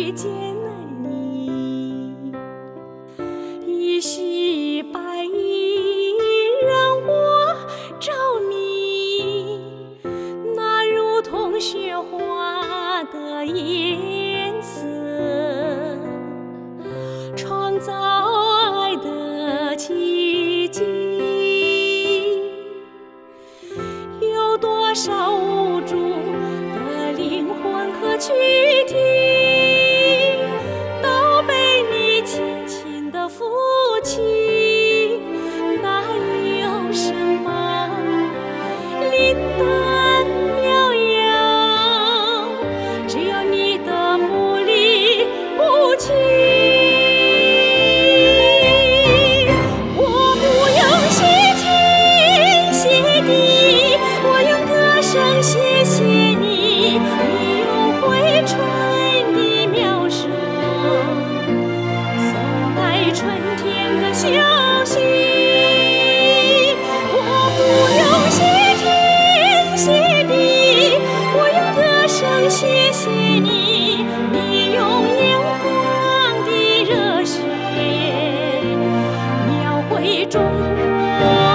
遇见了你，一袭白衣让我着迷，那如同雪花的颜色，创造爱的奇迹。有多少无助的灵魂和躯体，都被你轻轻地扶起。那有什么灵丹妙药，只要你的不离不弃。我不用谢天谢地，我用歌声谢谢你，你用回春的妙手送来春天的消息。我不用谢天谢地，我用歌声谢谢你，你用炎黄的热血描绘中国。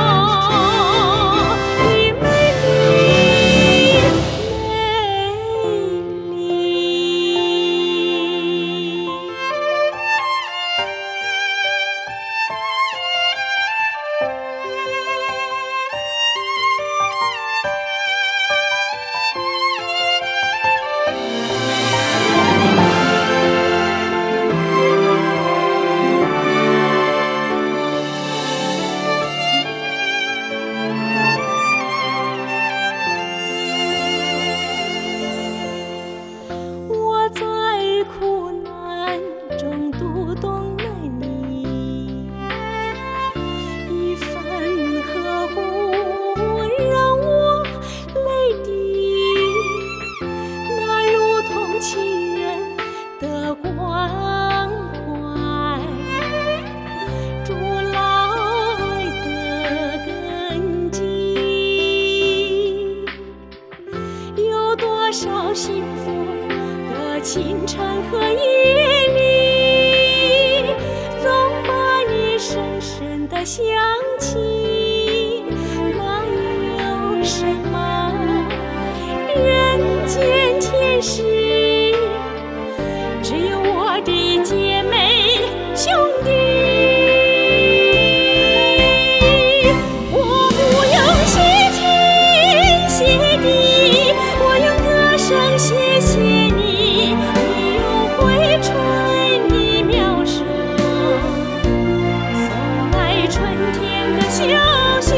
苦难中读懂了你，一份呵护让我泪滴，那如同亲人的关怀，筑牢爱的根基。有多少幸福清晨和夜里，总把你深深地想起。那有什么人间前世，只有我的姐妹兄弟。我不用谢天谢地，我用歌声谢谢你，春的妙手送来春天的消息。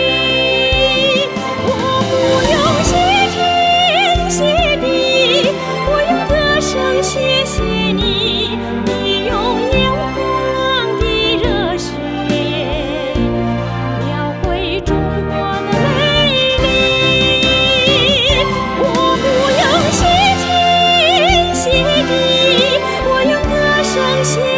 我不用谢天谢地，我用歌声谢谢你，你用炎黄的热血描绘中国的美丽。我不用谢天谢地，谢